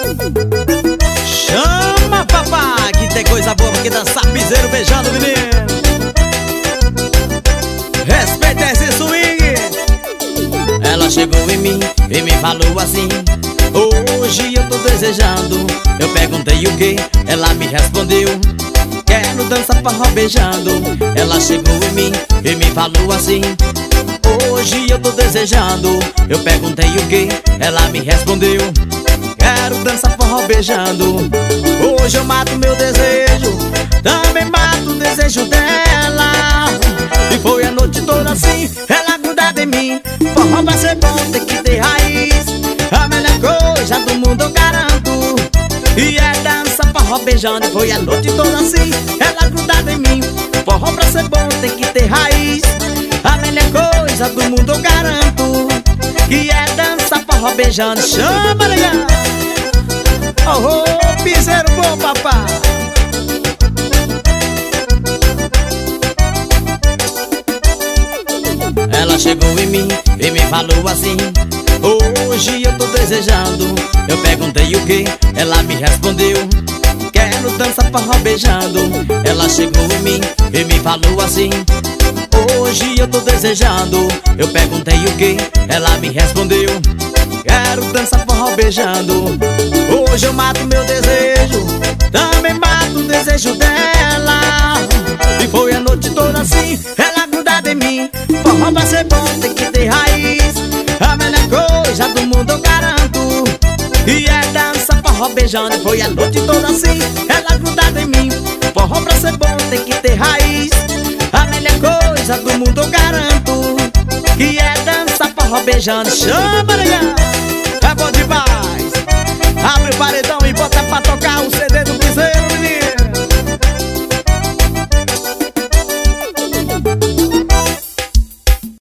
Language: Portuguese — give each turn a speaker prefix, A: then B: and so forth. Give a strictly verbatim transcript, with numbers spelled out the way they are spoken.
A: Chama, papai, que tem coisa boa que dançar piseiro beijando o menino. Respeita esse swing. Ela chegou em mim e me falou assim: hoje eu tô desejando. Eu perguntei o que, ela me respondeu: quero dançar forró beijando. Ela chegou em mim e me falou assim: hoje eu tô desejando. Eu perguntei o que, ela me respondeu: quero dançar forró beijando. Hoje eu mato meu desejo, também mato o desejo dela. E foi a noite toda assim, ela grudada em mim. Forró pra ser bom tem que ter raiz. A melhor coisa do mundo eu garanto. E é dança forró beijando. E foi a noite toda assim, ela grudada em mim. Forró pra ser bom tem que ter raiz. A melhor coisa do mundo eu garanto. Que é dança forró beijando. Chama, legal. Oh, oh, piseiro bom, papá. Ela chegou em mim e me falou assim: hoje eu tô desejando. Eu perguntei o que, ela me respondeu: quero dançar forró beijando. Ela chegou em mim e me falou assim: hoje eu tô desejando. Eu perguntei o que, ela me respondeu: quero dançar forró beijando. Hoje eu mato meu desejo, também mato o desejo dela. E foi a noite toda assim, ela grudada em mim. Forró pra ser bom tem que ter raiz. A melhor coisa do mundo eu garanto. E é dança forró beijando. E foi a noite toda assim, ela grudada em mim. Forró pra ser bom tem que ter raiz. A melhor coisa do mundo eu garanto. Que é dança forró beijando. Chama, legal. É bom demais. Abre o paredão e bota pra tocar.